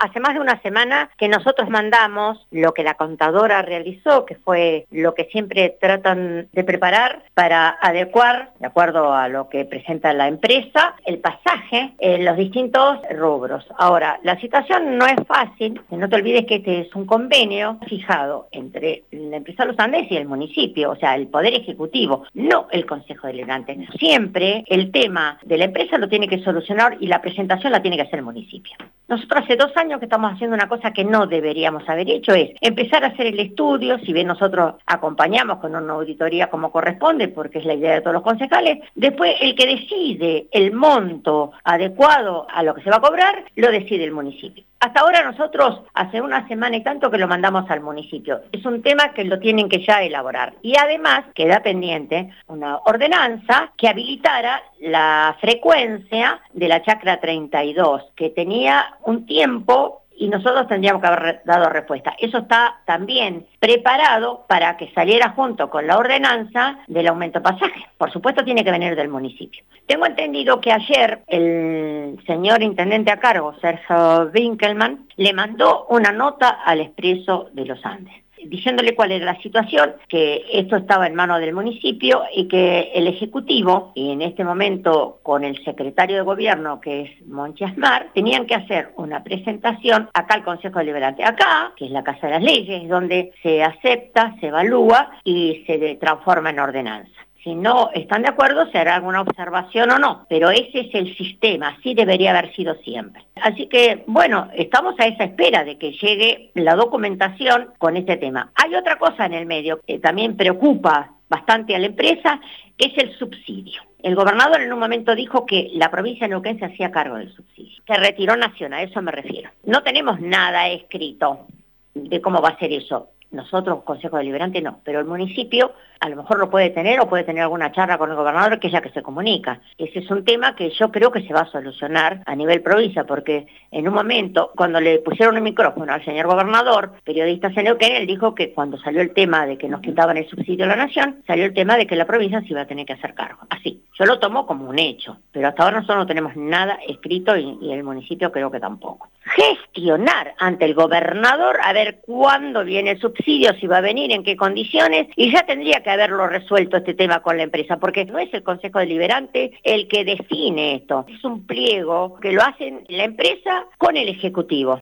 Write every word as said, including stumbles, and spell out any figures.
Hace más de una semana que nosotros mandamos lo que la contadora realizó, que fue lo que siempre tratan de preparar para adecuar, de acuerdo a lo que presenta la empresa, el pasaje en los distintos rubros. Ahora, la situación no es fácil, no te olvides que este es un convenio fijado entre la empresa Los Andes y el municipio, o sea, el Poder Ejecutivo, no el Consejo Deliberante. Siempre el tema de la empresa lo tiene que solucionar y la presentación la tiene que hacer el municipio. Nosotros hace dos años que estamos haciendo una cosa que no deberíamos haber hecho, es empezar a hacer el estudio, si bien nosotros acompañamos con una auditoría como corresponde, porque es la idea de todos los concejales, después el que decide el monto adecuado a lo que se va a cobrar, lo decide el municipio. Hasta ahora nosotros, hace una semana y tanto que lo mandamos al municipio. Es un tema que lo tienen que ya elaborar. Y además queda pendiente una ordenanza que habilitara la frecuencia de la chacra treinta y dos, que tenía un tiempo y nosotros tendríamos que haber dado respuesta. Eso está también preparado para que saliera junto con la ordenanza del aumento de pasaje. Por supuesto tiene que venir del municipio. Tengo entendido que ayer el señor intendente a cargo, Sergio Winkelmann, le mandó una nota al Expreso de los Andes, diciéndole cuál era la situación, que esto estaba en manos del municipio y que el Ejecutivo, y en este momento con el secretario de Gobierno, que es Monchi Asmar, tenían que hacer una presentación acá al Consejo Deliberante, acá, que es la Casa de las Leyes, donde se acepta, se evalúa y se transforma en ordenanza. Si no están de acuerdo, se hará alguna observación o no, pero ese es el sistema, así debería haber sido siempre. Así que, bueno, estamos a esa espera de que llegue la documentación con este tema. Hay otra cosa en el medio que también preocupa bastante a la empresa, que es el subsidio. El gobernador en un momento dijo que la provincia de Neuquén se hacía cargo del subsidio. Se retiró Nación, a eso me refiero. No tenemos nada escrito de cómo va a ser eso. Nosotros, Consejo Deliberante, no, pero el municipio a lo mejor lo puede tener o puede tener alguna charla con el gobernador, que es la que se comunica. Ese es un tema que yo creo que se va a solucionar a nivel provincia, porque en un momento, cuando le pusieron el micrófono al señor gobernador, periodistas en Neuquén, él dijo que cuando salió el tema de que nos quitaban el subsidio a la nación, salió el tema de que la provincia se iba a tener que hacer cargo. Así, yo lo tomo como un hecho, pero hasta ahora nosotros no tenemos nada escrito y, y el municipio creo que tampoco. Gestionar ante el gobernador a ver cuándo viene el subsidio, si va a venir, en qué condiciones, y ya tendría que haberlo resuelto este tema con la empresa, porque no es el Consejo Deliberante el que define esto, es un pliego que lo hacen la empresa con el Ejecutivo.